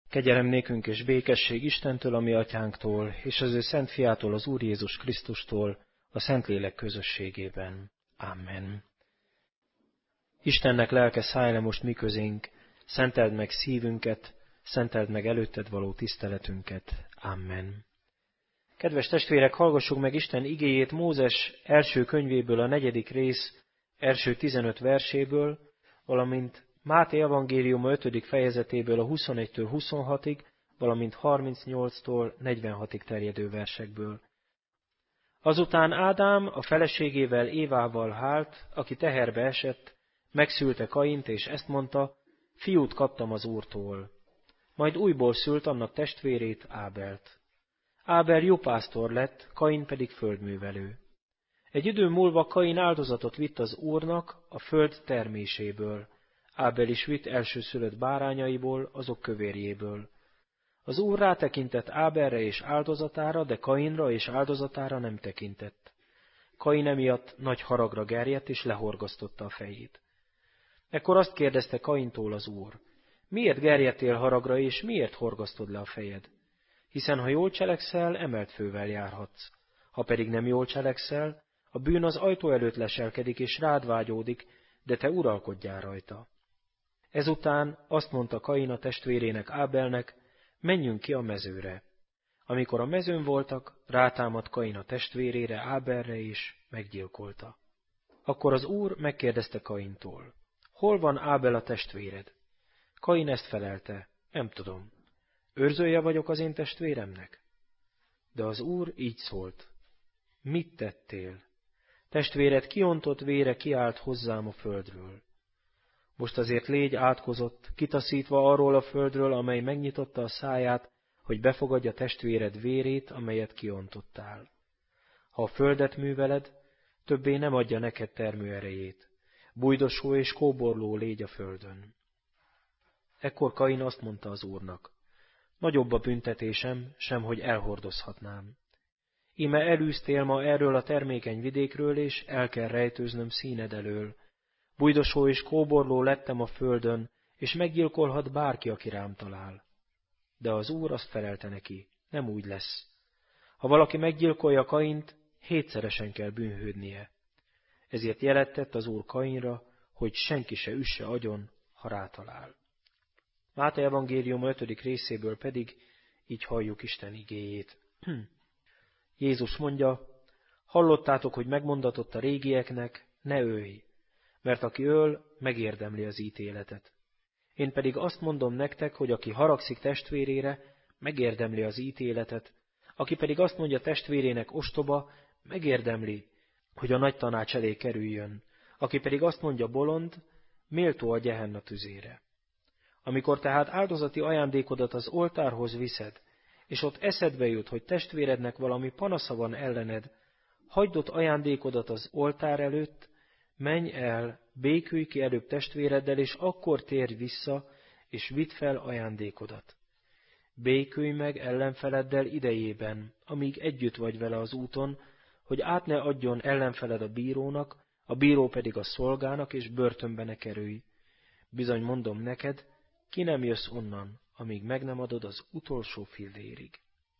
Kegyelem nékünk és békesség Istentől, a mi atyánktól, és az ő szent fiától, az Úr Jézus Krisztustól, a Szentlélek közösségében. Amen. Istennek lelke, szállj le most mi közénk, szenteld meg szívünket, szenteld meg előtted való tiszteletünket. Amen. Kedves testvérek, hallgassuk meg Isten igéjét Mózes első könyvéből, a 4. rész első 15 verséből, valamint Máté evangéliuma 5. fejezetéből a 21-től 26-ig, valamint 38-tól 46-ig terjedő versekből. Azután Ádám a feleségével Évával hált, aki teherbe esett, megszülte Kaint, és ezt mondta, fiút kaptam az Úrtól. Majd újból szült annak testvérét, Ábelt. Ábel jó pásztor lett, Kain pedig földművelő. Egy idő múlva Kain áldozatot vitt az Úrnak a föld terméséből. Ábel is vitt elsőszülött bárányaiból, azok kövérjéből. Az Úr rátekintett Ábelre és áldozatára, de Kainra és áldozatára nem tekintett. Kain emiatt nagy haragra gerjedt, és lehorgasztotta a fejét. Ekkor azt kérdezte Kaintól az Úr, miért gerjedtél haragra, és miért horgasztod le a fejed? Hiszen ha jól cselekszel, emelt fővel járhatsz. Ha pedig nem jól cselekszel, a bűn az ajtó előtt leselkedik, és rád vágyódik, de te uralkodjál rajta. Ezután azt mondta Kain a testvérének, Ábelnek, menjünk ki a mezőre. Amikor a mezőn voltak, rátámadt Kain a testvérére, Ábelre, és meggyilkolta. Akkor az Úr megkérdezte Kaintól, hol van Ábel a testvéred? Kain ezt felelte, nem tudom. Őrzője vagyok az én testvéremnek? De az Úr így szólt, mit tettél? Testvéred kiontott vére kiált hozzám a földről. Most azért légy átkozott, kitaszítva arról a földről, amely megnyitotta a száját, hogy befogadja testvéred vérét, amelyet kiontottál. Ha a földet műveled, többé nem adja neked termőerejét. Bujdosó és kóborló légy a földön. Ekkor Kain azt mondta az Úrnak, nagyobb a büntetésem, sem hogy elhordozhatnám. Íme elűztél ma erről a termékeny vidékről, és el kell rejtőznöm színed elől. Bujdosó és kóborló lettem a földön, és meggyilkolhat bárki, aki rám talál. De az Úr azt felelte neki, nem úgy lesz. Ha valaki meggyilkolja Kaint, 7-szeresen kell bűnhődnie. Ezért jelet tett az Úr Kainra, hogy senki se üsse agyon, ha rátalál. Máté evangélium 5. részéből pedig így halljuk Isten igéjét. Jézus mondja, hallottátok, hogy megmondatott a régieknek, ne ölj, mert aki öl, megérdemli az ítéletet. Én pedig azt mondom nektek, hogy aki haragszik testvérére, megérdemli az ítéletet, aki pedig azt mondja testvérének ostoba, megérdemli, hogy a nagy tanács elé kerüljön, aki pedig azt mondja bolond, méltó a Gehenna tüzére. Amikor tehát áldozati ajándékodat az oltárhoz viszed, és ott eszedbe jut, hogy testvérednek valami panasza van ellened, hagyd ott ajándékodat az oltár előtt, menj el, békülj ki előbb testvéreddel, és akkor térj vissza, és vidd fel ajándékodat. Békülj meg ellenfeleddel idejében, amíg együtt vagy vele az úton, hogy át ne adjon ellenfeled a bírónak, a bíró pedig a szolgának, és börtönbe ne kerülj. Bizony mondom neked, ki nem jössz onnan, amíg meg nem adod az utolsó fillérig.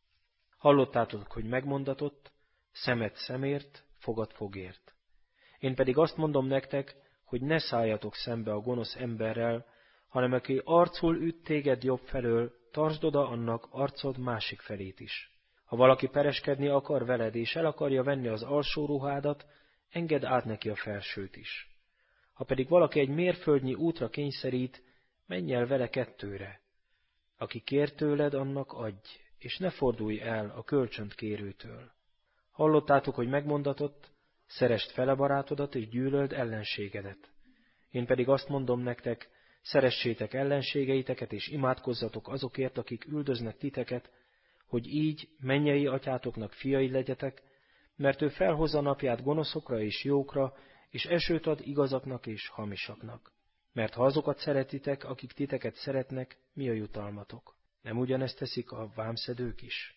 Hallottátok, hogy megmondatott, szemed szemért, fogad fogért. Én pedig azt mondom nektek, hogy ne szálljatok szembe a gonosz emberrel, hanem aki arcul üt téged jobb felől, tartsd oda annak arcod másik felét is. Ha valaki pereskedni akar veled, és el akarja venni az alsó ruhádat, engedd át neki a felsőt is. Ha pedig valaki egy mérföldnyi útra kényszerít, menj el vele 2-re. Aki kér tőled, annak adj, és ne fordulj el a kölcsönt kérőtől. Hallottátok, hogy megmondatott, szeresd fele barátodat, és gyűlöld ellenségedet. Én pedig azt mondom nektek, szeressétek ellenségeiteket, és imádkozzatok azokért, akik üldöznek titeket, hogy így mennyei atyátoknak fiai legyetek, mert ő felhozza napját gonoszokra és jókra, és esőt ad igazaknak és hamisaknak. Mert ha azokat szeretitek, akik titeket szeretnek, mi a jutalmatok? Nem ugyanezt teszik a vámszedők is?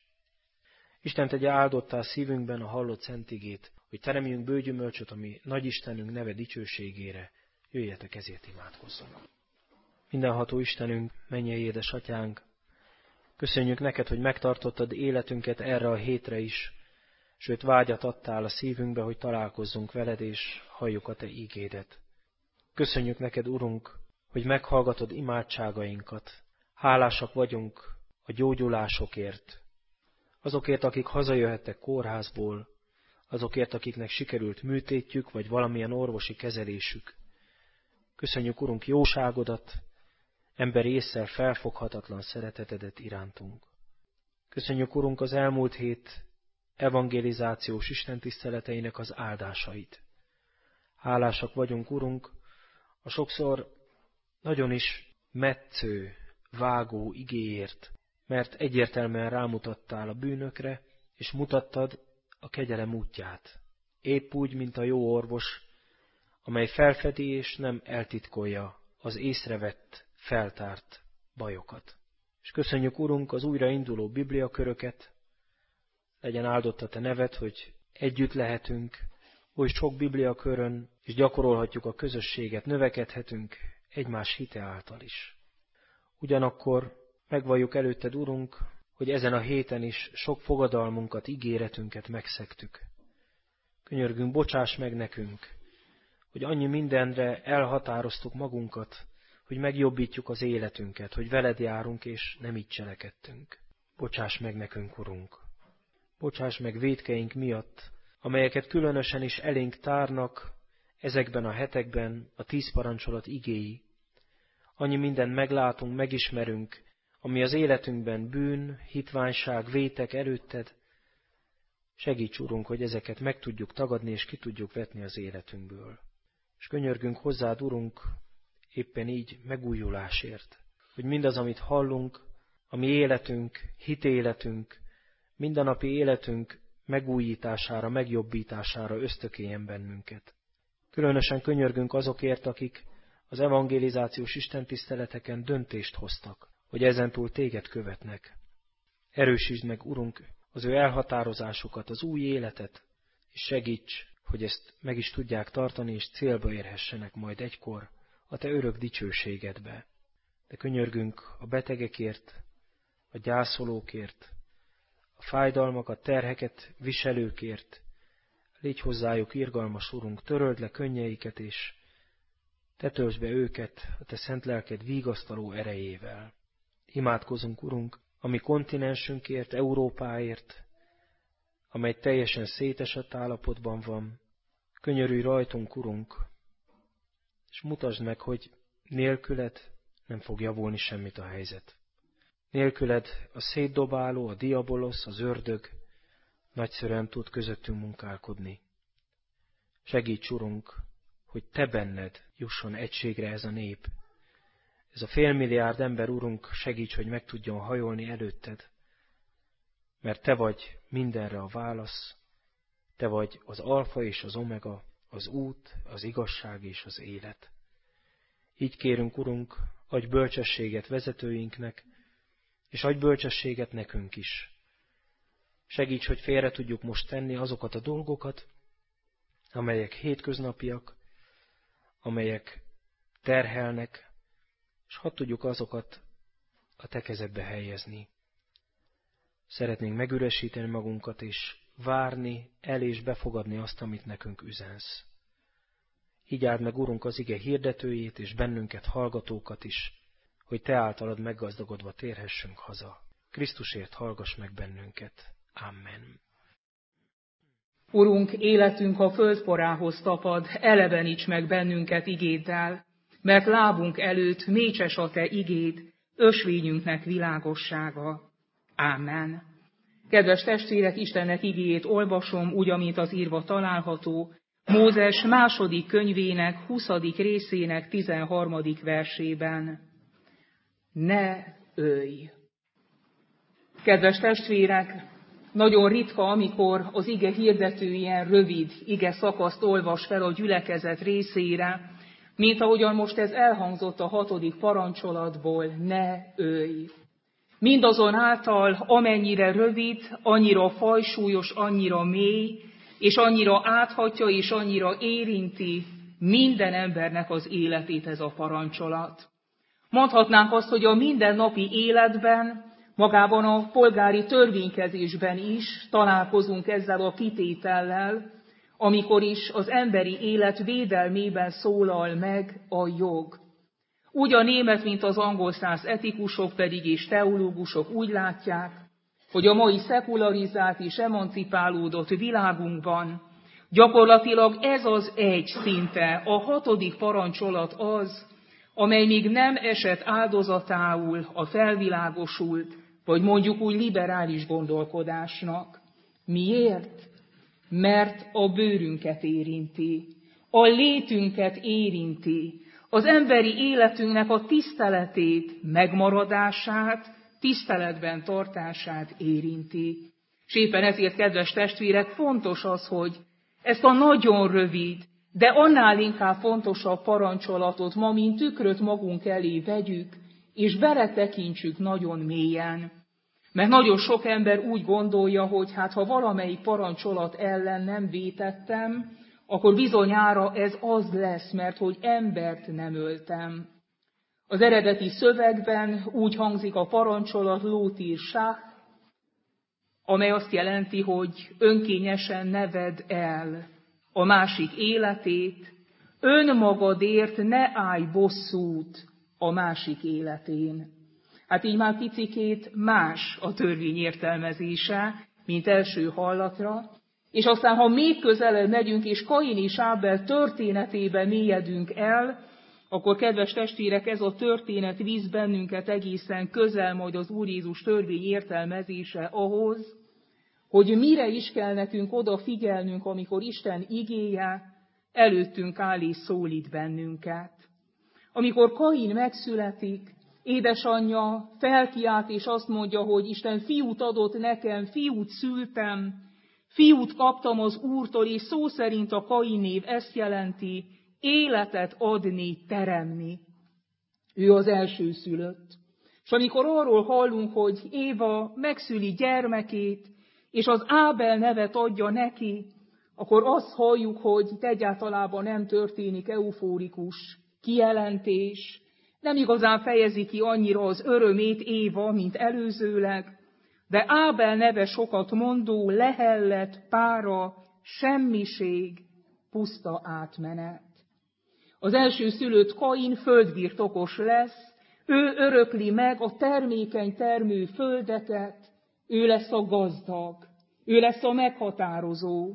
Isten tegye áldottá szívünkben a hallott szent igét, hogy teremjünk bőgyümölcsöt, ami nagy Istenünk neve dicsőségére. Jöjjetek, ezért imádkozzunk. Mindenható Istenünk, mennyei édesatyánk, Köszönjük neked, hogy megtartottad életünket erre a hétre is, sőt vágyat adtál a szívünkbe, hogy találkozzunk veled, és halljuk a te ígédet. Köszönjük neked, Urunk, hogy meghallgatod imádságainkat. Hálásak vagyunk a gyógyulásokért, azokért, akik hazajöhettek kórházból, azokért, akiknek sikerült műtétjük, vagy valamilyen orvosi kezelésük. Köszönjük, Urunk, jóságodat, emberi ésszel felfoghatatlan szeretetedet irántunk. Köszönjük, Urunk, az elmúlt hét evangelizációs istentiszteleteinek az áldásait. Hálásak vagyunk, Urunk, a sokszor nagyon is metsző, vágó igéért, mert egyértelműen rámutattál a bűnökre, és mutattad a kegyelem útját. Épp úgy, mint a jó orvos, amely felfedi és nem eltitkolja az észrevett, feltárt bajokat. És köszönjük, Urunk, az újrainduló bibliaköröket, legyen áldott a te neved, hogy együtt lehetünk, oly sok bibliakörön, és gyakorolhatjuk a közösséget, növekedhetünk egymás hite által is. Ugyanakkor megvalljuk előtted, Urunk, hogy ezen a héten is sok fogadalmunkat, ígéretünket megszegtük. Könyörgünk, bocsáss meg nekünk, hogy annyi mindenre elhatároztuk magunkat, hogy megjobbítjuk az életünket, hogy veled járunk, és nem így cselekedtünk. Bocsáss meg nekünk, Urunk. Bocsáss meg vétkeink miatt, amelyeket különösen is elénk tárnak ezekben a hetekben a 10 parancsolat igéi. Annyi mindent meglátunk, megismerünk, ami az életünkben bűn, hitványság, vétek előtted. Segíts, Urunk, hogy ezeket meg tudjuk tagadni, és ki tudjuk vetni az életünkből. És könyörgünk hozzád, Urunk, éppen így megújulásért, hogy mindaz, amit hallunk, a mi életünk, hitéletünk, mindennapi életünk megújítására, megjobbítására ösztökéljen bennünket. Különösen könyörgünk azokért, akik az evangelizációs istentiszteleteken döntést hoztak, hogy ezentúl téged követnek. Erősítsd meg, Urunk, az ő elhatározásukat, az új életet, és segíts, hogy ezt meg is tudják tartani, és célba érhessenek majd egykor a te örök dicsőségedbe. De könyörgünk a betegekért, a gyászolókért, a fájdalmakat, terheket viselőkért. Légy hozzájuk irgalmas, Urunk, töröld le könnyeiket, és te töltsd be őket a te szent lelked vigasztaló erejével. Imádkozunk, Urunk, a mi kontinensünkért, Európáért, amely teljesen szétesett állapotban van. Könyörülj rajtunk, Urunk, és mutasd meg, hogy nélküled nem fog javulni semmit a helyzet. Nélküled a szétdobáló, a diabolosz, az ördög nagyszerűen tud közöttünk munkálkodni. Segíts, Urunk, hogy te benned jusson egységre ez a nép. Ez a 500 milliárd ember, Urunk, segíts, hogy meg tudjon hajolni előtted, mert te vagy mindenre a válasz, te vagy az alfa és az omega, az út, az igazság és az élet. Így kérünk, Urunk, adj bölcsességet vezetőinknek, és adj bölcsességet nekünk is. Segíts, hogy félre tudjuk most tenni azokat a dolgokat, amelyek hétköznapiak, amelyek terhelnek, és hadd tudjuk azokat a te kezedbe helyezni. Szeretnénk megüresíteni magunkat, és várni, el és befogadni azt, amit nekünk üzensz. Így áld meg, Urunk, az ige hirdetőjét, és bennünket, hallgatókat is, hogy te általad meggazdagodva térhessünk haza. Krisztusért hallgass meg bennünket. Amen. Urunk, életünk a földporához tapad, eleveníts meg bennünket igéddel, mert lábunk előtt mécses a te igéd, ösvényünknek világossága. Amen. Kedves testvérek, Istennek igéjét olvasom, úgy, amint az írva található, Mózes 2. könyvének 20. részének 13. versében. Ne ölj! Kedves testvérek, nagyon ritka, amikor az ige hirdető ilyen rövid ige szakaszt olvas fel a gyülekezet részére, mint ahogyan most ez elhangzott a 6. parancsolatból, ne ölj! Mindazonáltal, amennyire rövid, annyira fajsúlyos, annyira mély, és annyira áthatja, és annyira érinti minden embernek az életét ez a parancsolat. Mondhatnánk azt, hogy a mindennapi életben Magában a polgári törvénykezésben is találkozunk ezzel a kitétellel, amikor is az emberi élet védelmében szólal meg a jog. Úgy a német, mint az angol száz etikusok pedig és teológusok úgy látják, hogy a mai szekularizált és emancipálódott világunkban gyakorlatilag ez az egy szinte, a 6. parancsolat az, amely még nem esett áldozatául a felvilágosult, vagy mondjuk úgy liberális gondolkodásnak. Miért? Mert a bőrünket érinti, a létünket érinti, az emberi életünknek a tiszteletét, megmaradását, tiszteletben tartását érinti. És éppen ezért, kedves testvérek, fontos az, hogy ezt a nagyon rövid, de annál inkább fontosabb parancsolatot ma, mint tükröt magunk elé vegyük, és beletekintsük nagyon mélyen. Mert nagyon sok ember úgy gondolja, hogy hát ha valamelyik parancsolat ellen nem vétettem, akkor bizonyára ez az lesz, mert hogy embert nem öltem. Az eredeti szövegben úgy hangzik a parancsolat lótír sah, amely azt jelenti, hogy önkényesen ne vedd el a másik életét, önmagadért ne állj bosszút a másik életén. Hát így már picikét más a törvény értelmezése, mint első hallatra, és aztán, ha még közelebb megyünk, és Kain és Ábel történetébe mélyedünk el, akkor, kedves testvérek, ez a történet visz bennünket egészen közel majd az Úr Jézus törvény értelmezése ahhoz, hogy mire is kell nekünk odafigyelnünk, amikor Isten igéje előttünk áll és szólít bennünket. Amikor Kain megszületik, édesanyja felkiált és azt mondja, hogy Isten fiút adott nekem, fiút szültem, fiút kaptam az Úrtól, és szó szerint a Kain név ezt jelenti, életet adni, teremni. Ő az elsőszülött. És amikor arról hallunk, hogy Éva megszüli gyermekét, és az Ábel nevet adja neki, akkor azt halljuk, hogy itt egyáltalában nem történik eufórikus kijelentés, nem igazán fejezi ki annyira az örömét Éva, mint előzőleg, de Ábel neve sokat mondó, lehellet, pára, semmiség, puszta átmenet. Az elsőszülött Kain földbirtokos lesz, ő örökli meg a termékeny termő földeket, ő lesz a gazdag, ő lesz a meghatározó.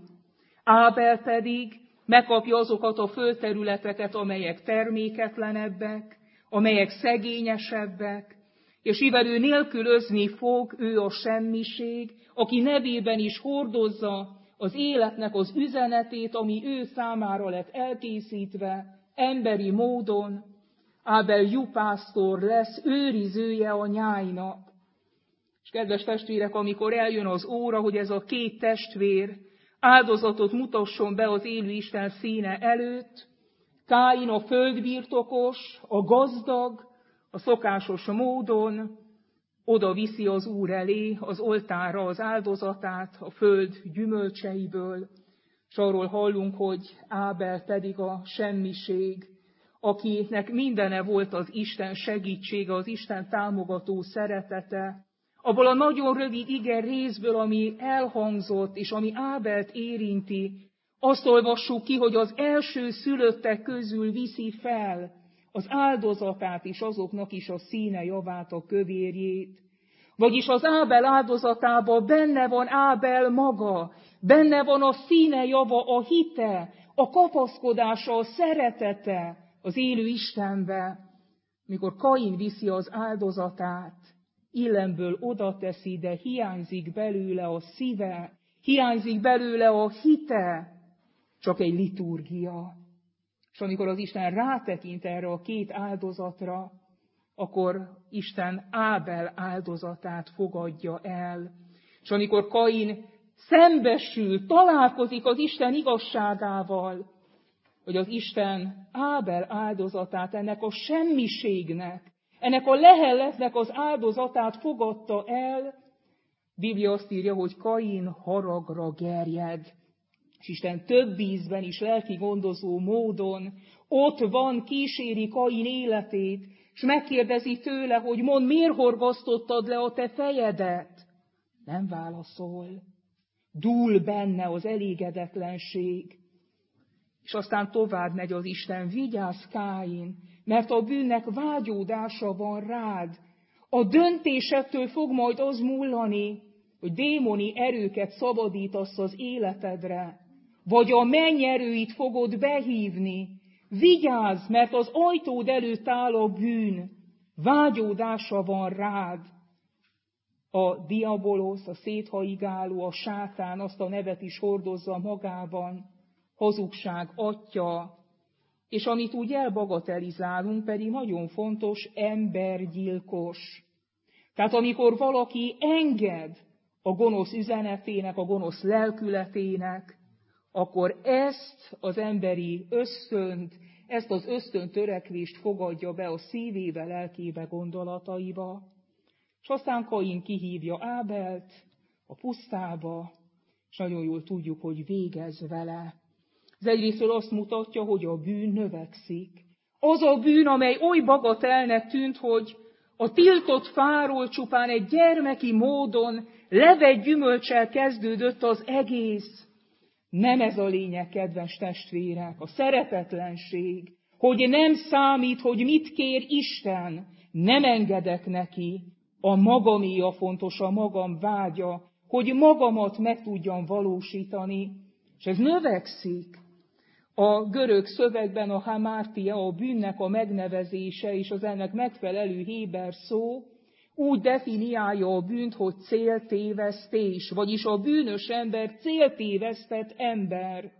Ábel pedig megkapja azokat a földterületeket, amelyek terméketlenebbek, amelyek szegényesebbek, és mivel ő nélkülözni fog, ő a semmiség, aki nevében is hordozza az életnek az üzenetét, ami ő számára lett elkészítve, emberi módon. Ábel juhásztor lesz, őrizője a nyájnak. És kedves testvérek, amikor eljön az óra, hogy ez a két testvér áldozatot mutasson be az élő Isten színe előtt, Káin a földbirtokos, a gazdag, a szokásos módon oda viszi az Úr elé az oltárra az áldozatát a föld gyümölcseiből, és arról hallunk, hogy Ábel pedig a semmiség, akinek mindene volt az Isten segítsége, az Isten támogató szeretete. Abból a nagyon rövid ige részből, ami elhangzott, és ami Ábelt érinti, azt olvassuk ki, hogy az első szülöttek közül viszi fel az áldozatát is, azoknak is a színe javát, a kövérjét. Vagyis az Ábel áldozatában benne van Ábel maga, benne van a színe java, a hite, a kapaszkodása, a szeretete az élő Istenbe. Mikor Kain viszi az áldozatát, illemből oda teszi, de hiányzik belőle a szíve, hiányzik belőle a hite, csak egy liturgia. És amikor az Isten rátekint erre a két áldozatra, akkor Isten Ábel áldozatát fogadja el. És amikor Kain szembesül, találkozik az Isten igazságával, hogy az Isten Ábel áldozatát, ennek a semmiségnek, ennek a lehelletnek az áldozatát fogadta el, Biblia azt írja, hogy Kain haragra gerjed. És Isten több ízben is lelki gondozó módon ott van, kíséri Kain életét, és megkérdezi tőle, hogy mondd, miért horgasztottad le a te fejedet? Nem válaszol. Dúl benne az elégedetlenség. És aztán tovább megy az Isten, vigyázz, Káin, mert a bűnnek vágyódása van rád. A döntésettől fog majd az múlani, hogy démoni erőket szabadítasz az életedre, vagy a menny erőit fogod behívni. Vigyázz, mert az ajtód előtt áll a bűn, vágyódása van rád. A diabolosz, a széthaigáló, a sátán azt a nevet is hordozza magában, hazugság atya, és amit úgy elbagatelizálunk, pedig nagyon fontos, embergyilkos. Tehát amikor valaki enged a gonosz üzenetének, a gonosz lelkületének, akkor ezt az emberi ösztönt, ezt az ösztöntörekvést fogadja be a szívébe, lelkébe, gondolataiba. És aztán Kain kihívja Ábelt a pusztába, és nagyon jól tudjuk, hogy végez vele. Ez egyrésztől azt mutatja, hogy a bűn növekszik. Az a bűn, amely oly bagatelnek tűnt, hogy a tiltott fáról csupán egy gyermeki módon levett gyümölccsel kezdődött az egész. Nem ez a lényeg, kedves testvérek, a szeretetlenség, hogy nem számít, hogy mit kér Isten, nem engedek neki, a magamé a fontos, a magam vágya, hogy magamat meg tudjam valósítani, és ez növekszik. A görög szövegben a hamártia, a bűnnek a megnevezése és az ennek megfelelő héber szó úgy definiálja a bűnt, hogy céltévesztés, vagyis a bűnös ember céltévesztett ember.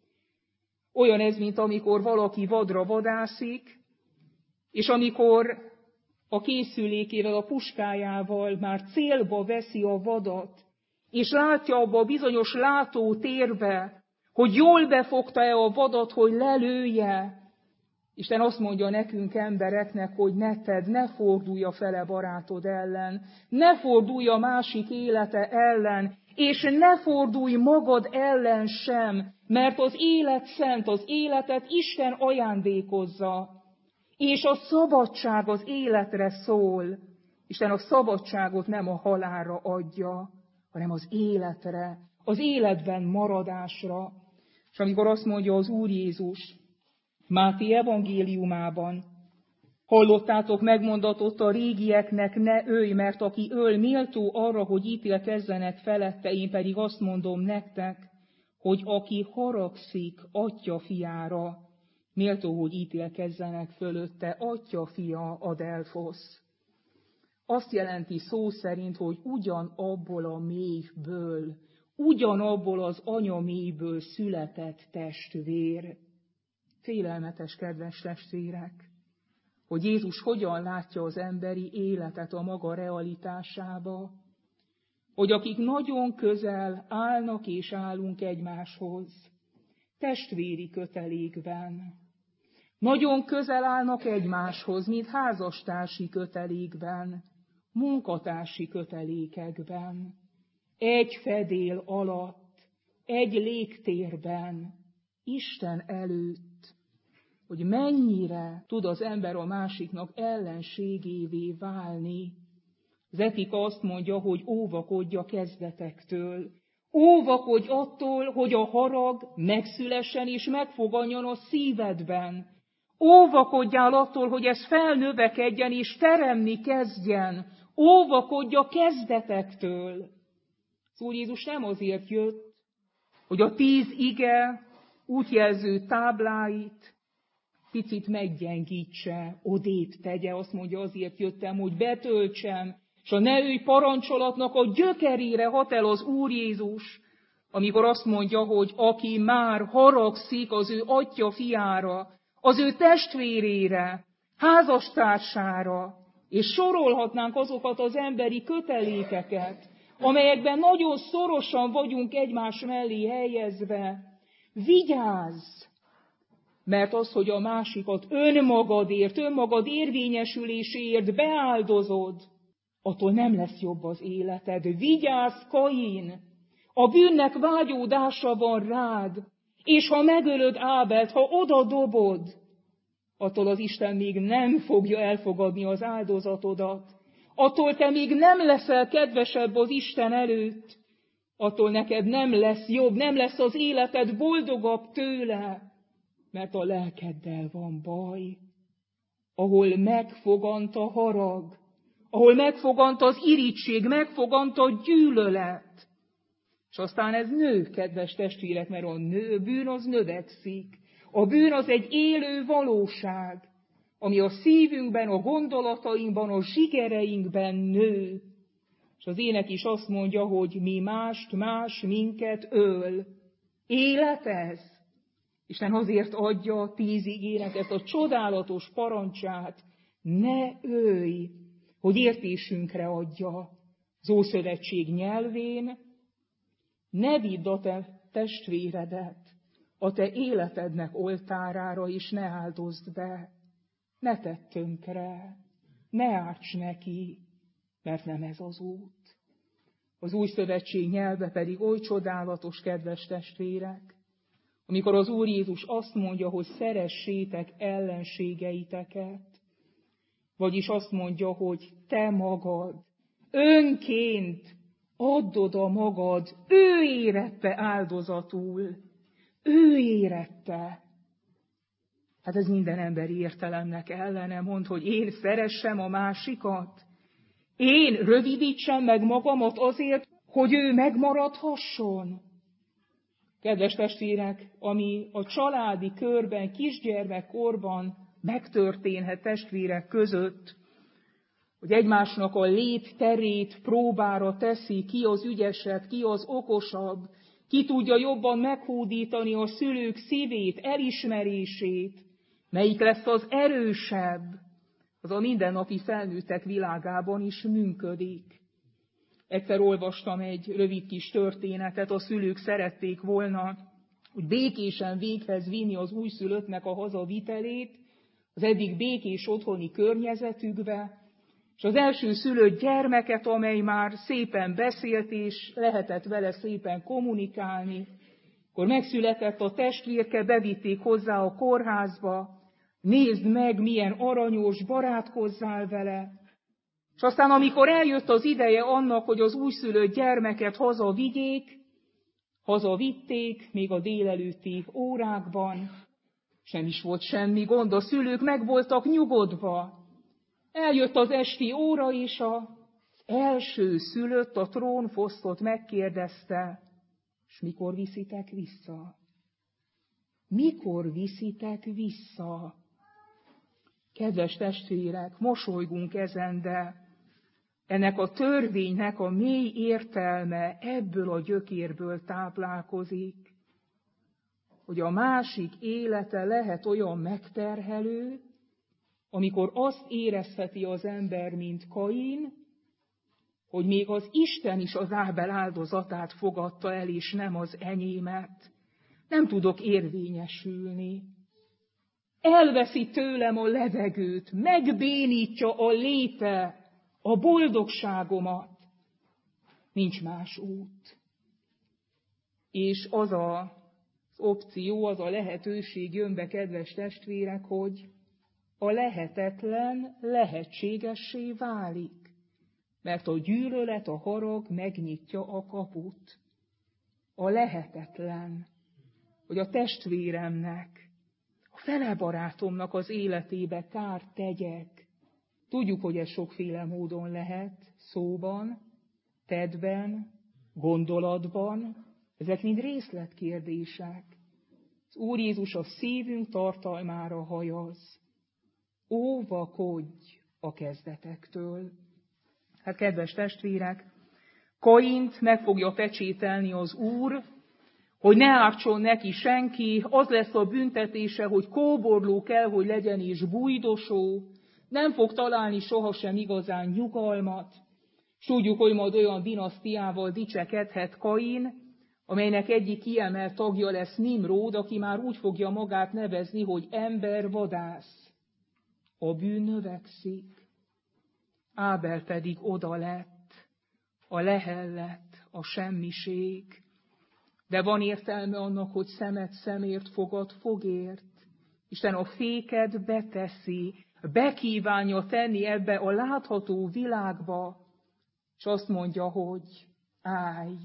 Olyan ez, mint amikor valaki vadra vadászik, és amikor a készülékével, a puskájával már célba veszi a vadat, és látja abba a bizonyos látótérbe, hogy jól befogta-e a vadat, hogy lelője. Isten azt mondja nekünk embereknek, hogy ne tedd, ne fordulj a fele barátod ellen, ne fordulj a másik élete ellen, és ne fordulj magad ellen sem, mert az élet szent, az életet Isten ajándékozza, és a szabadság az életre szól. Isten a szabadságot nem a halálra adja, hanem az életre, az életben maradásra. És amikor azt mondja az Úr Jézus Máté evangéliumában, hallottátok megmondatott a régieknek, ne ölj, mert aki öl, méltó arra, hogy ítélkezzenek felette, én pedig azt mondom nektek, hogy aki haragszik atya fiára, méltó, hogy ítélkezzenek fölötte, atya fia a Delfosz. Azt jelenti szó szerint, hogy ugyanabból a mélyből, ugyanabból az anyamélyből született testvér. Félelmetes, kedves testvérek, hogy Jézus hogyan látja az emberi életet a maga realitásába, hogy akik nagyon közel állnak és állunk egymáshoz, testvéri kötelékben, nagyon közel állnak egymáshoz, mint házastársi kötelékben, munkatársi kötelékekben, egy fedél alatt, egy légtérben, Isten előtt, hogy mennyire tud az ember a másiknak ellenségévé válni. Az etika azt mondja, hogy óvakodj a kezdetektől. Óvakodj attól, hogy a harag megszülessen és megfoganjon a szívedben. Óvakodjál attól, hogy ez felnövekedjen és teremni kezdjen. Óvakodj a kezdetektől. Az Úr Jézus nem azért jött, hogy a 10 ige útjelző tábláit picit meggyengítse, odébb tegye, azt mondja, azért jöttem, hogy betöltsem, és a ne őj parancsolatnak a gyökerére hat el az Úr Jézus, amikor azt mondja, hogy aki már haragszik az ő atya fiára, az ő testvérére, házastársára, és sorolhatnánk azokat az emberi kötelékeket, amelyekben nagyon szorosan vagyunk egymás mellé helyezve. Vigyázz! Mert az, hogy a másikat önmagadért, önmagad érvényesüléséért beáldozod, attól nem lesz jobb az életed. Vigyázz, Kain! A bűnnek vágyódása van rád, és ha megölöd Ábelt, ha oda dobod, attól az Isten még nem fogja elfogadni az áldozatodat, attól te még nem leszel kedvesebb az Isten előtt, attól neked nem lesz jobb, nem lesz az életed boldogabb tőle, mert a lelkeddel van baj, ahol megfogant a harag, ahol megfogant az irigység, megfogant a gyűlölet. És aztán ez nő, kedves testvérek, mert a bűn az növekszik. A bűn az egy élő valóság, ami a szívünkben, a gondolatainkban, a zsigereinkben nő. És az ének is azt mondja, hogy mi más minket öl. Élet ez. Isten azért adja a 10 igének ezt a csodálatos parancsát, ne ölj, hogy értésünkre adja. Az Ószövetség nyelvén, ne vidd a te testvéredet a te életednek oltárára, és ne áldozd be, ne tedd tönkre, ne árts neki, mert nem ez az út. Az Új Szövetség nyelve pedig oly csodálatos, kedves testvérek, amikor az Úr Jézus azt mondja, hogy szeressétek ellenségeiteket, vagyis azt mondja, hogy te magad önként add oda magad, ő érette áldozatul, ő érette. Hát ez minden emberi értelemnek ellene mond, hogy én szeressem a másikat, én rövidítsem meg magamat azért, hogy ő megmaradhasson. Kedves testvérek, ami a családi körben, kisgyermekkorban megtörténhet testvérek között, hogy egymásnak a létterét próbára teszi, ki az ügyesebb, ki az okosabb, ki tudja jobban meghódítani a szülők szívét, elismerését, melyik lesz az erősebb, az a mindennapi felnőttek világában is működik. Egyszer olvastam egy rövid kis történetet, a szülők szerették volna, hogy békésen véghez vinni az újszülöttnek a hazavitelét, az eddig békés otthoni környezetükbe, és az első szülött gyermeket, amely már szépen beszélt, és lehetett vele szépen kommunikálni, akkor megszületett a testvérke, bevitték hozzá a kórházba, nézd meg, milyen aranyos, barátkozzál vele. És aztán, amikor eljött az ideje annak, hogy az újszülött gyermeket hazavitték, még a délelőtti órákban, és nem is volt semmi gond, a szülők meg voltak nyugodva. Eljött az esti óra, és az első szülött, a trónfosztot megkérdezte, és mikor viszitek vissza? Mikor viszitek vissza? Kedves testvérek, mosolygunk ezen, de ennek a törvénynek a mély értelme ebből a gyökérből táplálkozik, hogy a másik élete lehet olyan megterhelő, amikor azt érezheti az ember, mint Kain, hogy még az Isten is az Ábel áldozatát fogadta el, és nem az enyémet. Nem tudok érvényesülni. Elveszi tőlem a levegőt, megbénítja a léte, a boldogságomat. Nincs más út. És az az opció, az a lehetőség jön be, kedves testvérek, hogy a lehetetlen lehetségessé válik, mert a gyűlölet, a harag megnyitja a kaput. A lehetetlen, hogy a testvéremnek, a fele barátomnak az életébe kárt tegyek. Tudjuk, hogy ez sokféle módon lehet, szóban, tettben, gondolatban, ezek mind részletkérdések. Az Úr Jézus a szívünk tartalmára hajaz. Óvakodj a kezdetektől. Hát, kedves testvérek, Kaint meg fogja pecsételni az Úr, hogy ne ártson neki senki, az lesz a büntetése, hogy kóborló kell, hogy legyen és bújdosó, nem fog találni sohasem igazán nyugalmat, s tudjuk, hogy majd olyan dinasztiával dicsekedhet Kain, amelynek egyik kiemelt tagja lesz Nimród, aki már úgy fogja magát nevezni, hogy embervadász. A bűn növekszik, Ábel pedig oda lett, a lehel lett, a semmiség. De van értelme annak, hogy szemet szemért, fogad fogért, Isten a féket beteszi, bekívánja tenni ebbe a látható világba, és azt mondja, hogy állj!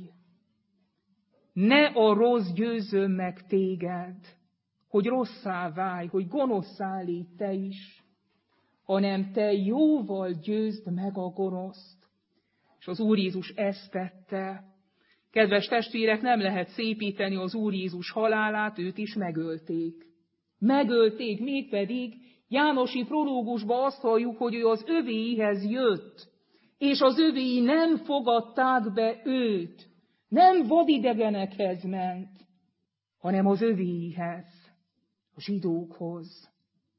Ne a rossz győzzön meg téged, hogy rosszá válj, hogy gonoszszá légy te is, hanem te jóval győzd meg a gonoszt. És az Úr Jézus ezt tette. Kedves testvérek, nem lehet szépíteni az Úr Jézus halálát, őt is megölték. Megölték, mégpedig Jánosi prológusban azt halljuk, hogy ő az övéihez jött, és az övéi nem fogadták be őt. Nem vadidegenekhez ment, hanem az övéihez, a zsidókhoz,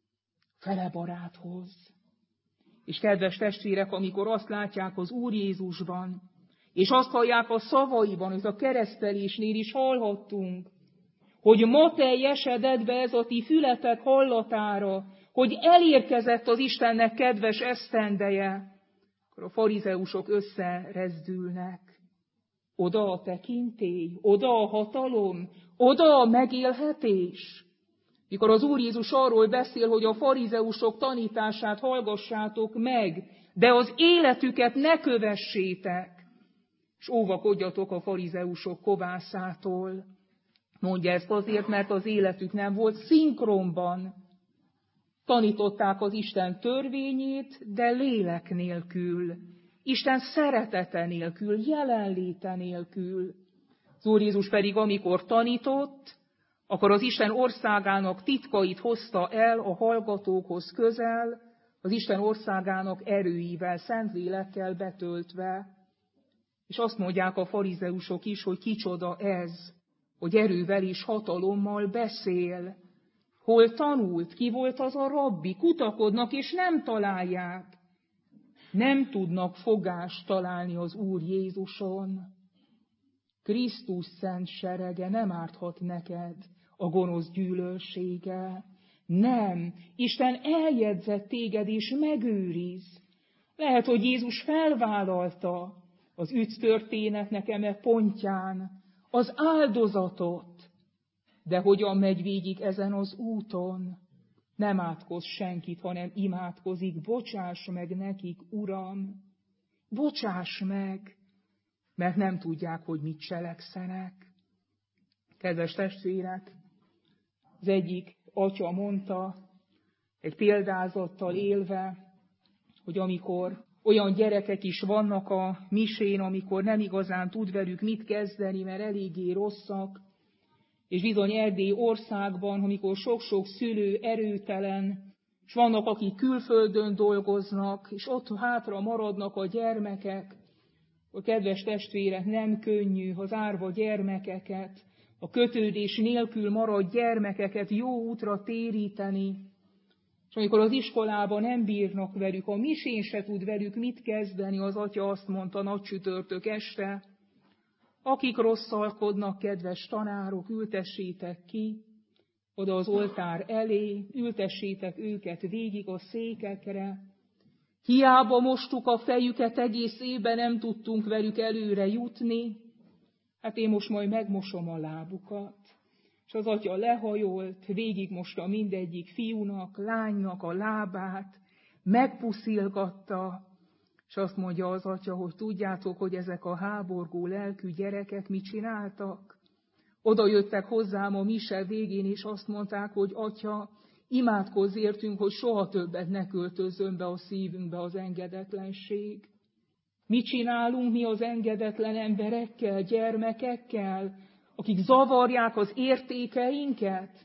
felebaráthoz. És kedves testvérek, amikor azt látják az Úr Jézusban, és azt hallják a szavaiban, hogy a keresztelésnél is hallhattunk, hogy ma teljesedett be ez a ti fületek hallatára, hogy elérkezett az Istennek kedves esztendeje, akkor a farizeusok összerezdülnek. Oda a tekintély, oda a hatalom, oda a megélhetés. Mikor az Úr Jézus arról beszél, hogy a farizeusok tanítását hallgassátok meg, de az életüket ne kövessétek, és óvakodjatok a farizeusok kovászától. Mondja ezt azért, mert az életük nem volt szinkronban. Tanították az Isten törvényét, de lélek nélkül. Isten szeretete nélkül, jelenléte nélkül. Az Úr Jézus pedig, amikor tanított, akkor az Isten országának titkait hozta el a hallgatókhoz közel, az Isten országának erőivel, Szentlélekkel betöltve. És azt mondják a farizeusok is, hogy kicsoda ez, hogy erővel és hatalommal beszél. Hol tanult, ki volt az a rabbi, kutakodnak és nem találják. Nem tudnak fogást találni az Úr Jézuson. Krisztus szent serege nem árthat neked a gonosz gyűlölsége. Nem, Isten eljegyzett téged és megőriz. Lehet, hogy Jézus felvállalta az üdv történetnek eme pontján az áldozatot, de hogyan megy végig ezen az úton? Nem átkoz senkit, hanem imádkozik. Bocsáss meg nekik, Uram! Bocsáss meg! Mert nem tudják, hogy mit cselekszenek. Kedves testvérek, az egyik atya mondta, egy példázattal élve, hogy amikor olyan gyerekek is vannak a misén, amikor nem igazán tud velük mit kezdeni, mert eléggé rosszak, és bizony Erdély országban, amikor sok-sok szülő erőtelen, és vannak, akik külföldön dolgoznak, és ott hátra maradnak a gyermekek, a kedves testvérek, nem könnyű az árva gyermekeket, a kötődés nélkül maradt gyermekeket jó útra téríteni, és amikor az iskolában nem bírnak velük, a misén se tud velük mit kezdeni, az atya azt mondta nagycsütörtök este, akik rosszalkodnak, kedves tanárok, ültessétek ki oda az oltár elé, ültessétek őket végig a székekre. Hiába mostuk a fejüket, egész évben nem tudtunk velük előre jutni, hát én most majd megmosom a lábukat. És az atya lehajolt, végigmosta mindegyik fiúnak, lánynak a lábát, megpuszilgatta, és azt mondja az atya, hogy tudjátok, hogy ezek a háborgó lelkű gyerekek mit csináltak? Oda jöttek hozzám a mise végén, és azt mondták, hogy atya, imádkozz értünk, hogy soha többet ne költözzön be a szívünkbe az engedetlenség. Mit csinálunk mi az engedetlen emberekkel, gyermekekkel, akik zavarják az értékeinket?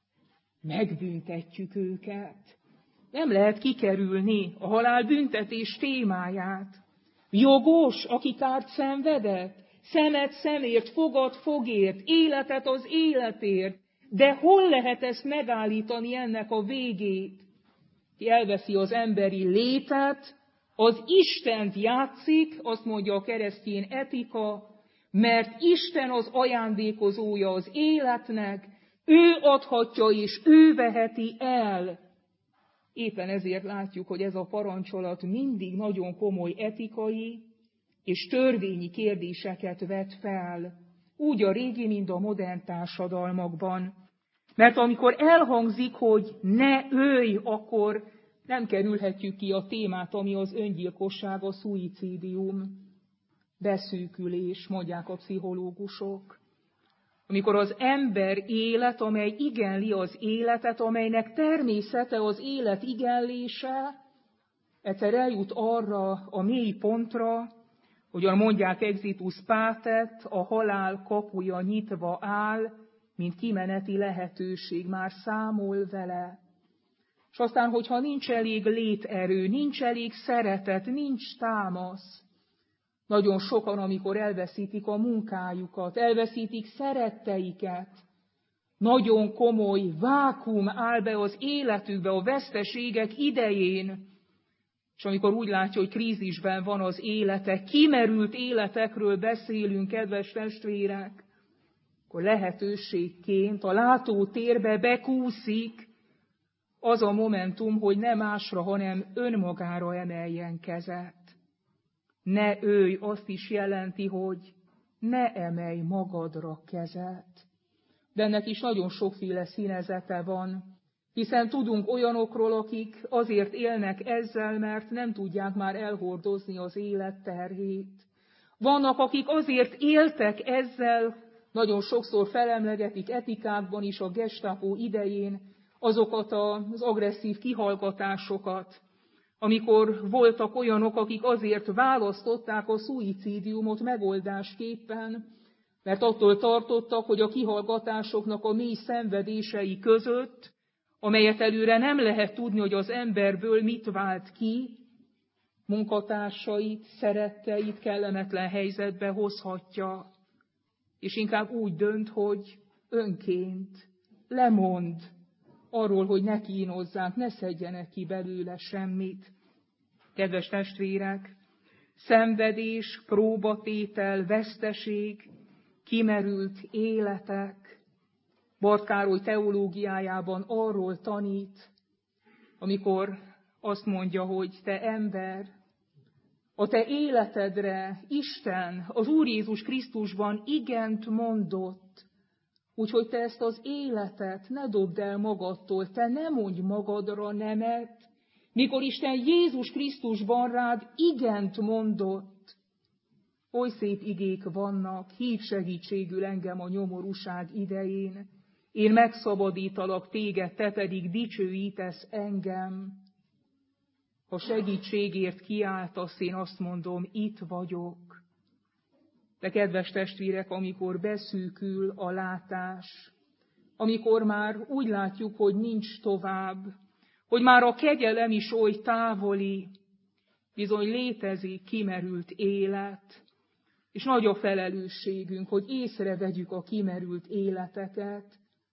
Megbüntetjük őket. Nem lehet kikerülni a halálbüntetés témáját. Jogos, aki kárt szenvedett, szemet szemért, fogad fogért, életet az életért, de hol lehet ezt megállítani ennek a végét? Ki elveszi az emberi létet, az Istent játszik, azt mondja a keresztény etika, mert Isten az ajándékozója az életnek, ő adhatja és ő veheti el. Éppen ezért látjuk, hogy ez a parancsolat mindig nagyon komoly etikai és törvényi kérdéseket vet fel, úgy a régi, mint a modern társadalmakban. Mert amikor elhangzik, hogy ne ölj, akkor nem kerülhetjük ki a témát, ami az öngyilkosság, a szuicidium, beszűkülés, mondják a pszichológusok. Amikor az ember élet, amely igenli az életet, amelynek természete az élet igenlése, egyszer eljut arra a mély pontra, hogyan mondják exitus patet, a halál kapuja nyitva áll, mint kimeneti lehetőség, már számol vele. És aztán, hogyha nincs elég léterő, nincs elég szeretet, nincs támasz, nagyon sokan, amikor elveszítik a munkájukat, elveszítik szeretteiket, nagyon komoly vákuum áll be az életükbe a veszteségek idején, és amikor úgy látja, hogy krízisben van az élete, kimerült életekről beszélünk, kedves testvérek, akkor lehetőségként a látótérbe bekúszik az a momentum, hogy ne másra, hanem önmagára emeljen kezet. Ne ölj azt is jelenti, hogy ne emelj magadra kezet. De ennek is nagyon sokféle színezete van, hiszen tudunk olyanokról, akik azért élnek ezzel, mert nem tudják már elhordozni az élet terhét. Vannak, akik azért éltek ezzel, nagyon sokszor felemlegetik etikákban is a Gestapo idején azokat az agresszív kihallgatásokat, amikor voltak olyanok, akik azért választották a szuicidiumot megoldásképpen, mert attól tartottak, hogy a kihallgatásoknak a mély szenvedései között, amelyet előre nem lehet tudni, hogy az emberből mit vált ki, munkatársait, szeretteit kellemetlen helyzetbe hozhatja, és inkább úgy dönt, hogy önként lemond arról, hogy ne kínozzák, ne szedjenek ki belőle semmit. Kedves testvérek, szenvedés, próbatétel, veszteség, kimerült életek. Barth Károly teológiájában arról tanít, amikor azt mondja, hogy te ember, a te életedre Isten, az Úr Jézus Krisztusban igent mondott, úgyhogy te ezt az életet ne dobd el magadtól, te ne mondj magadra nemet, mikor Isten Jézus Krisztusban rád igent mondott. Oly szép igék vannak, hív segítségül engem a nyomorúság idején, én megszabadítalak téged, te pedig dicsőítesz engem. Ha segítségért kiáltasz, én azt mondom, itt vagyok. De kedves testvérek, amikor beszűkül a látás, amikor már úgy látjuk, hogy nincs tovább, hogy már a kegyelem is oly távoli, bizony létezik kimerült élet, és nagy a felelősségünk, hogy észrevegyük a kimerült életeket.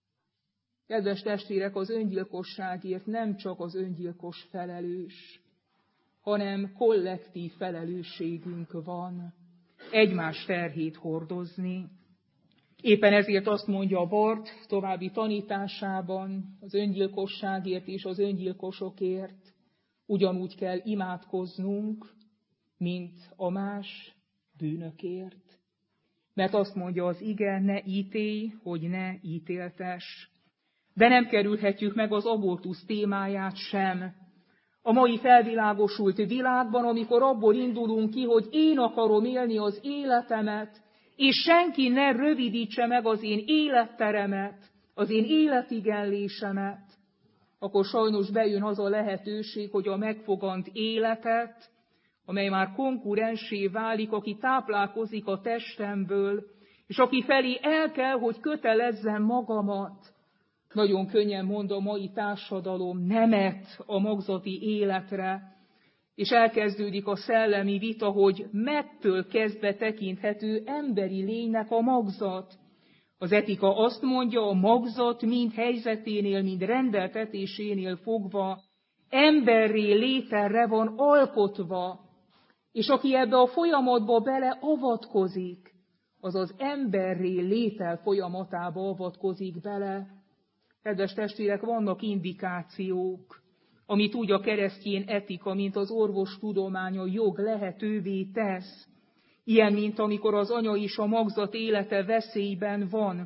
Kedves testvérek, az öngyilkosságért nem csak az öngyilkos felelős, hanem kollektív felelősségünk van egymás terhét hordozni. Éppen ezért azt mondja a Barth további tanításában, az öngyilkosságért és az öngyilkosokért ugyanúgy kell imádkoznunk, mint a más bűnökért. Mert azt mondja az ige, ne ítélj, hogy ne ítéltess. De nem kerülhetjük meg az abortusz témáját sem. A mai felvilágosult világban, amikor abból indulunk ki, hogy én akarom élni az életemet, és senki ne rövidítse meg az én életteremet, az én életigenlésemet, akkor sajnos bejön az a lehetőség, hogy a megfogant életet, amely már konkurensé válik, aki táplálkozik a testemből, és aki felé el kell, hogy kötelezzem magamat, nagyon könnyen mond a mai társadalom nemet a magzati életre, és elkezdődik a szellemi vita, hogy mettől kezdve tekinthető emberi lénynek a magzat. Az etika azt mondja, a magzat mind helyzeténél, mind rendeltetésénél fogva emberré léterre van alkotva, és aki ebbe a folyamatba beleavatkozik, az az emberré létel folyamatába avatkozik bele. Kedves testvérek, vannak indikációk, amit úgy a keresztény etika, mint az orvostudomány, a jog lehetővé tesz. Ilyen, mint amikor az anya és a magzat élete veszélyben van,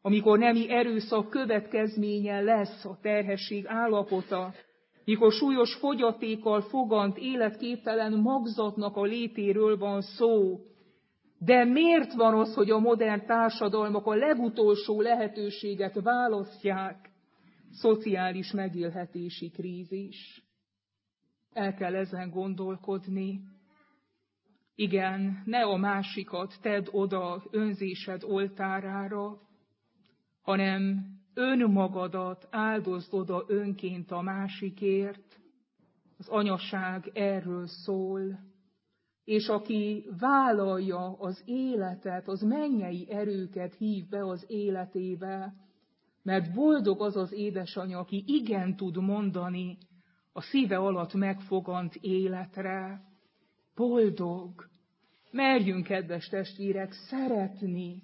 amikor nemi erőszak következménye lesz a terhesség állapota, mikor súlyos fogyatékkal fogant, életképtelen magzatnak a létéről van szó. De miért van az, hogy a modern társadalmak a legutolsó lehetőséget választják? Szociális megélhetési krízis. El kell ezen gondolkodni. Igen, ne a másikat tedd oda önzésed oltárára, hanem önmagadat áldozd oda önként a másikért. Az anyaság erről szól. És aki vállalja az életet, az mennyei erőket hív be az életébe, mert boldog az az édesanyja, aki igen tud mondani a szíve alatt megfogant életre. Boldog. Merjünk, kedves testvérek, szeretni,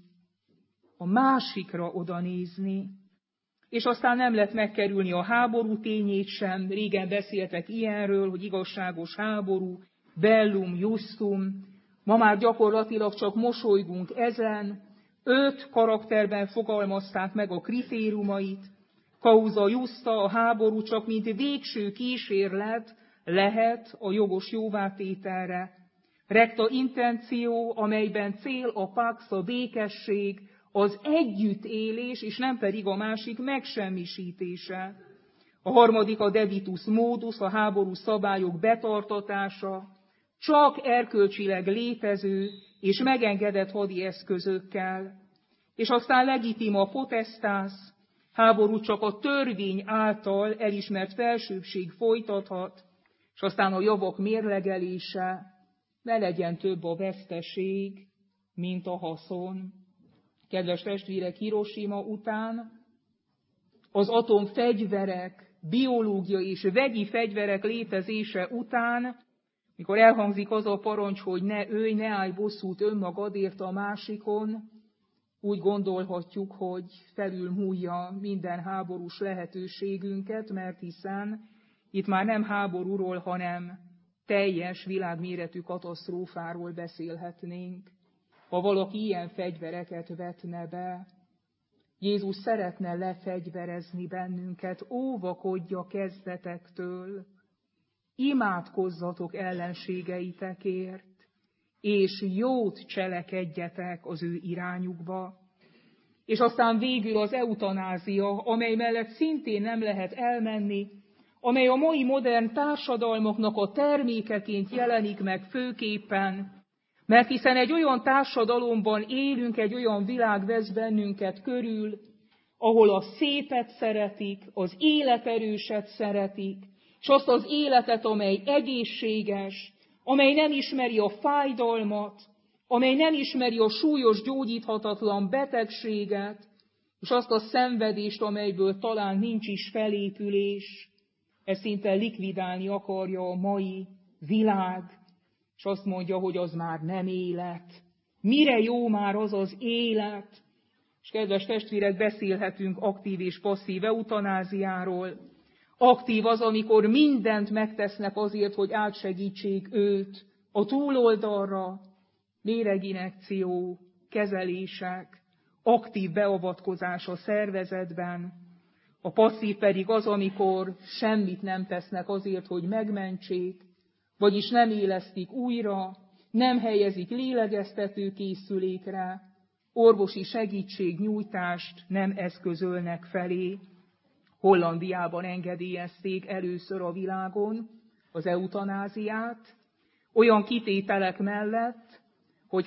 a másikra odanézni. És aztán nem lehet megkerülni a háború tényét sem. Régen beszéltek ilyenről, hogy igazságos háború, bellum, justum. Ma már gyakorlatilag csak mosolygunk ezen. 5 karakterben fogalmazták meg a kritériumait. Causa justa, a háború csak mint végső kísérlet lehet a jogos jóvátételre. Recta intentio, amelyben cél a pax, a békesség, az együttélés, és nem pedig a másik megsemmisítése. A harmadik a debitus modus, a háború szabályok betartatása, csak erkölcsileg létező és megengedett hadi eszközökkel. És aztán legitima potestas, háború csak a törvény által elismert felsőbbség folytathat, és aztán a javak mérlegelése, ne legyen több a veszteség, mint a haszon. Kedves testvérek, Hiroshima után az atomfegyverek, biológiai és vegyi fegyverek létezése után, mikor elhangzik az a parancs, hogy ne ölj, ne állj bosszút önmagadért a másikon, úgy gondolhatjuk, hogy felülmúlja minden háborús lehetőségünket, mert hiszen itt már nem háborúról, hanem teljes világméretű katasztrófáról beszélhetnénk, ha valaki ilyen fegyvereket vetne be. Jézus szeretne lefegyverezni bennünket, óvakodja kezdetektől, imádkozzatok ellenségeitekért, és jót cselekedjetek az ő irányukba. És aztán végül az eutanázia, amely mellett szintén nem lehet elmenni, amely a mai modern társadalmaknak a termékeként jelenik meg főképpen, mert hiszen egy olyan társadalomban élünk, egy olyan világ vesz bennünket körül, ahol a szépet szeretik, az életerőset szeretik, és azt az életet, amely egészséges, amely nem ismeri a fájdalmat, amely nem ismeri a súlyos, gyógyíthatatlan betegséget, és azt a szenvedést, amelyből talán nincs is felépülés, ezt szinte likvidálni akarja a mai világ, és azt mondja, hogy az már nem élet. Mire jó már az az élet? És kedves testvérek, beszélhetünk aktív és passzív eutanáziáról. Aktív az, amikor mindent megtesznek azért, hogy átsegítsék őt a túloldalra, méreginjekció, kezelések, aktív beavatkozás a szervezetben. A passzív pedig az, amikor semmit nem tesznek azért, hogy megmentsék, vagyis nem élesztik újra, nem helyezik lélegeztető készülékre, orvosi segítségnyújtást nem eszközölnek felé. Hollandiában engedélyezték először a világon az eutanáziát, olyan kitételek mellett, hogy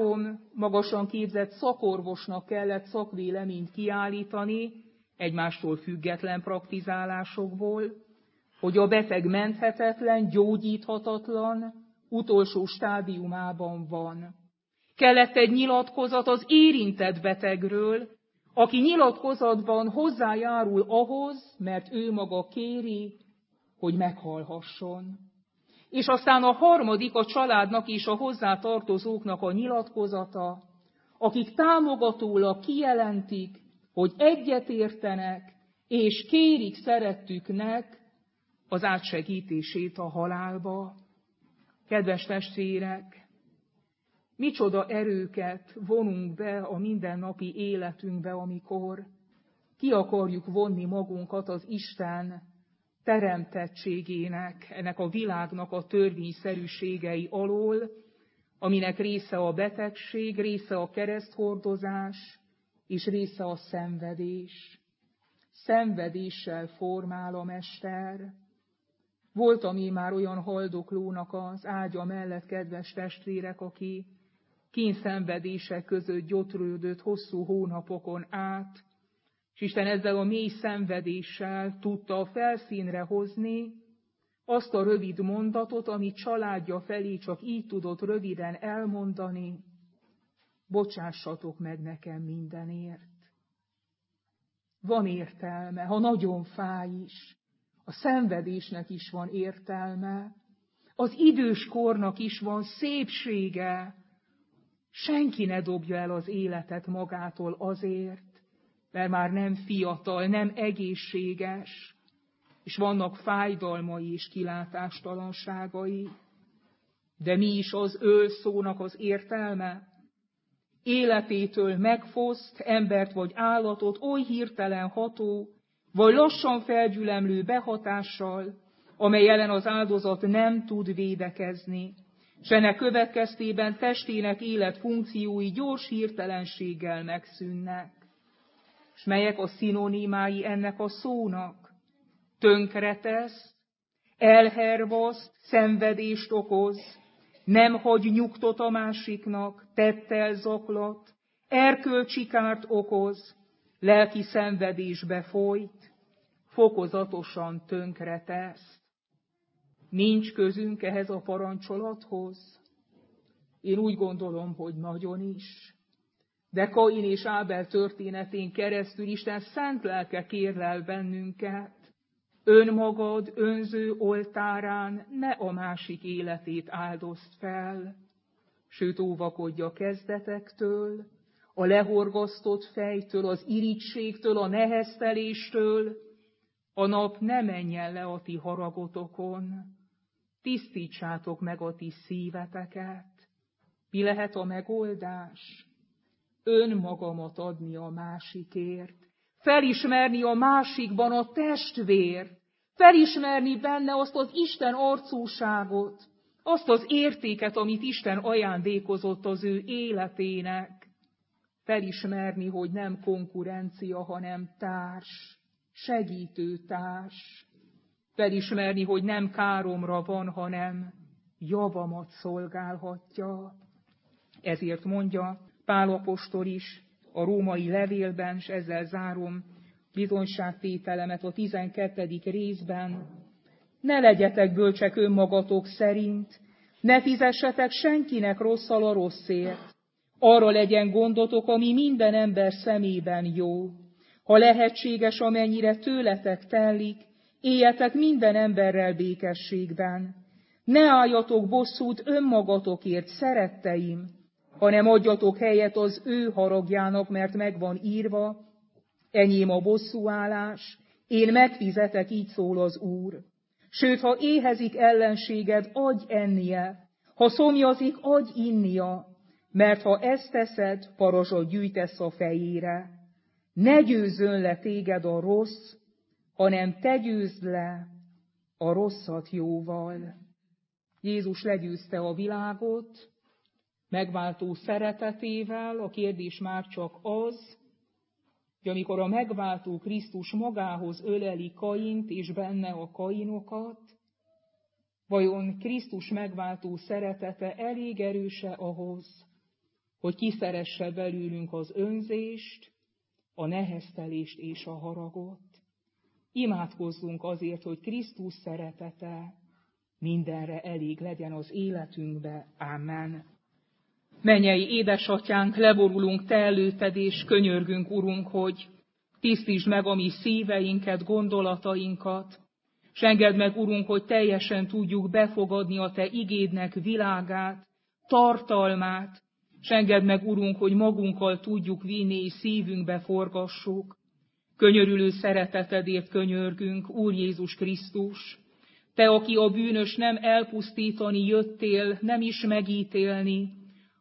3 magasan képzett szakorvosnak kellett szakvéleményt kiállítani, egymástól független praktizálásokból, hogy a beteg menthetetlen, gyógyíthatatlan, utolsó stádiumában van. Kellett egy nyilatkozat az érintett betegről, aki nyilatkozatban hozzájárul ahhoz, mert ő maga kéri, hogy meghalhasson. És aztán a harmadik a családnak és a hozzátartozóknak a nyilatkozata, akik támogatólag kijelentik, hogy egyetértenek, és kérik szerettüknek az átsegítését a halálba. Kedves testvérek, Micsoda erőket vonunk be a mindennapi életünkbe, amikor ki akarjuk vonni magunkat az Isten teremtettségének, ennek a világnak a törvényszerűségei alól, aminek része a betegség, része a kereszthordozás, és része a szenvedés. Szenvedéssel formál a Mester. Voltam én már olyan haldoklónak az ágya mellett, kedves testvérek, aki kényszenvedések között gyötrődött hosszú hónapokon át, és Isten ezzel a mély szenvedéssel tudta a felszínre hozni azt a rövid mondatot, amit családja felé csak így tudott röviden elmondani: bocsássatok meg nekem mindenért. Van értelme, ha nagyon fáj is. A szenvedésnek is van értelme. Az idős kornak is van szépsége. Senki ne dobja el az életet magától azért, mert már nem fiatal, nem egészséges, és vannak fájdalmai és kilátástalanságai. De mi is az ölszónak az értelme? Életétől megfoszt embert vagy állatot oly hirtelen ható, vagy lassan felgyülemlő behatással, amely ellen az áldozat nem tud védekezni, s ennek következtében testének életfunkciói gyors hirtelenséggel megszűnnek. És melyek a szinonimái ennek a szónak? Tönkretesz, elhervaszt, szenvedést okoz, nem hagy nyugtot a másiknak, tettel zaklat, erkölcsi kárt okoz, lelki szenvedésbe folyt, fokozatosan tönkretesz. Nincs közünk ehhez a parancsolathoz? Én úgy gondolom, hogy nagyon is. De Kain és Ábel történetén keresztül Isten szent lelke kérlel bennünket: önmagad önző oltárán ne a másik életét áldozd fel, sőt óvakodj a kezdetektől, a lehorgasztott fejtől, az irigységtől, a nehezteléstől. A nap ne menjen le a ti haragotokon, tisztítsátok meg a ti szíveteket. Mi lehet a megoldás? Önmagamat adni a másikért, felismerni a másikban a testvért, felismerni benne azt az Isten arcúságot, azt az értéket, amit Isten ajándékozott az ő életének. Felismerni, hogy nem konkurencia, hanem társ, segítőtárs. Felismerni, hogy nem káromra van, hanem javamat szolgálhatja. Ezért mondja Pál apostol is a római levélben, és ezzel zárom bizonyságtételemet a 12. részben: ne legyetek bölcsek önmagatok szerint, ne fizessetek senkinek rosszal a rosszért. Arra legyen gondotok, ami minden ember szemében jó. Ha lehetséges, amennyire tőletek telik, éljetek minden emberrel békességben. Ne álljatok bosszút önmagatokért, szeretteim, hanem adjatok helyet az ő haragjának, mert megvan írva: enyém a bosszúállás, én megfizetek, így szól az Úr. Sőt, ha éhezik ellenséged, adj ennie, ha szomjazik, adj innia, mert ha ezt teszed, parazsat gyűjtesz a fejére. Ne győzzön le téged a rossz, hanem te győzd le a rosszat jóval. Jézus legyőzte a világot megváltó szeretetével. A kérdés már csak az, hogy amikor a megváltó Krisztus magához öleli Kaint és benne a kainokat, vajon Krisztus megváltó szeretete elég erőse ahhoz, hogy kiszeresse belőlünk az önzést, a neheztelést és a haragot? Imádkozzunk azért, hogy Krisztus szeretete mindenre elég legyen az életünkbe. Amen. Mennyei édesatyánk, leborulunk te előtted, és könyörgünk, Urunk, hogy tisztítsd meg a mi szíveinket, gondolatainkat, s engedd meg, Urunk, hogy teljesen tudjuk befogadni a te igédnek világát, tartalmát, s engedd meg, Urunk, hogy magunkkal tudjuk vinni, és szívünkbe forgassuk. Könyörülő szeretetedért könyörgünk, Úr Jézus Krisztus, te, aki a bűnös nem elpusztítani jöttél, nem is megítélni,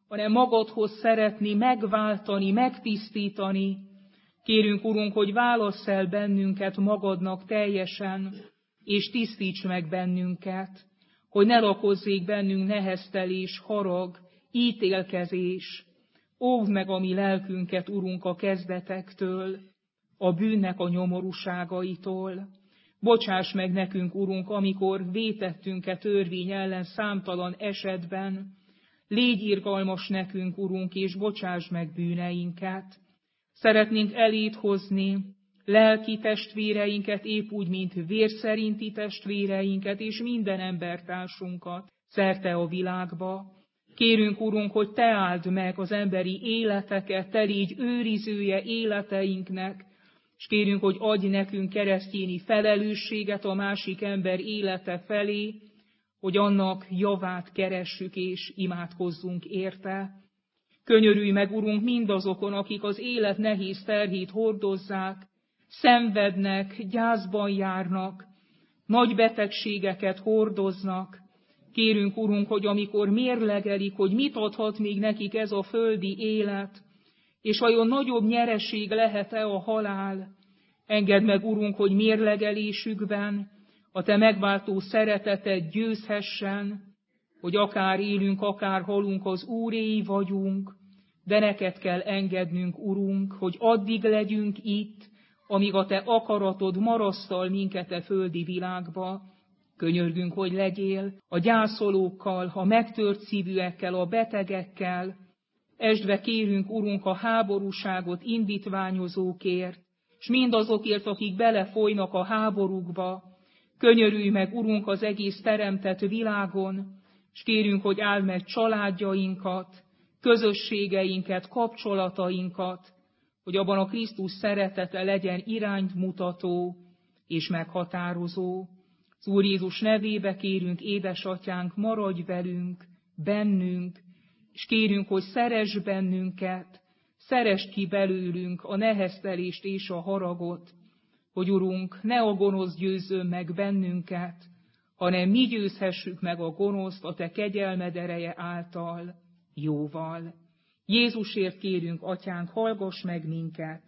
hanem magadhoz szeretni megváltani, megtisztítani. Kérünk, Urunk, hogy válassz el bennünket magadnak teljesen, és tisztíts meg bennünket, hogy ne lakozzék bennünk neheztelés, harag, ítélkezés. Óvd meg a mi lelkünket, Urunk, a kezdetektől, a bűnnek a nyomorúságaitól. Bocsáss meg nekünk, Urunk, amikor vétettünk-e törvény ellen számtalan esetben. Légy irgalmas nekünk, Urunk, és bocsáss meg bűneinket. Szeretnénk eléd hozni lelki testvéreinket, épp úgy, mint vérszerinti testvéreinket, és minden embertársunkat szerte a világba. Kérünk, Urunk, hogy Te áld meg az emberi életeket, Te légy őrizője életeinknek, és kérünk, hogy adj nekünk keresztjéni felelősséget a másik ember élete felé, hogy annak javát keressük és imádkozzunk érte. Könyörülj meg, Urunk, mindazokon, akik az élet nehéz terhét hordozzák, szenvednek, gyászban járnak, nagy betegségeket hordoznak. Kérünk, Urunk, hogy amikor mérlegelik, hogy mit adhat még nekik ez a földi élet, és vajon nagyobb nyereség lehet-e a halál, engedd meg, Urunk, hogy mérlegelésükben a Te megváltó szereteted győzhessen, hogy akár élünk, akár halunk, az Úréi vagyunk, de neked kell engednünk, Urunk, hogy addig legyünk itt, amíg a Te akaratod marasztal minket a földi világba. Könyörgünk, hogy legyél a gyászolókkal, a megtört szívűekkel, a betegekkel. Esdbe kérünk, Urunk, a háborúságot indítványozókért, s mindazokért, akik belefolynak a háborúkba. Könyörülj meg, Urunk, az egész teremtett világon, és kérünk, hogy áld meg családjainkat, közösségeinket, kapcsolatainkat, hogy abban a Krisztus szeretete legyen irányt mutató és meghatározó. Az Úr Jézus nevébe kérünk, édesatyánk, maradj velünk, bennünk, és kérünk, hogy szeress bennünket, szeresd ki belőlünk a neheztelést és a haragot, hogy, Urunk, ne a gonosz győzzön meg bennünket, hanem mi győzhessük meg a gonoszt a Te kegyelmed ereje által, jóval. Jézusért kérünk, Atyánk, hallgass meg minket.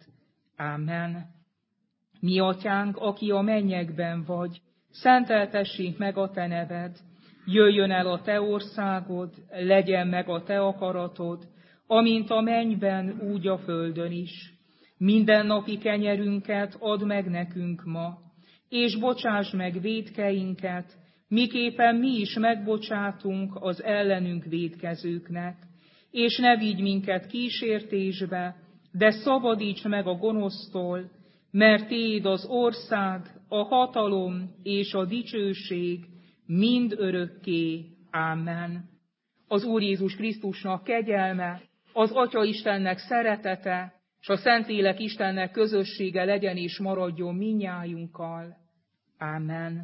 Ámen. Mi, Atyánk, aki a mennyekben vagy, szenteltessék meg a Te neved, jöjjön el a Te országod, legyen meg a Te akaratod, amint a mennyben, úgy a földön is. Mindennapi kenyerünket add meg nekünk ma, és bocsáss meg vétkeinket, miképpen mi is megbocsátunk az ellenünk vétkezőknek. És ne vigy minket kísértésbe, de szabadíts meg a gonosztól, mert Tiéd az ország, a hatalom és a dicsőség mind örökké. Ámen. Az Úr Jézus Krisztusnak kegyelme, az Atya Istennek szeretete, és a Szentlélek Istennek közössége legyen és maradjon mindnyájunkkal. Ámen.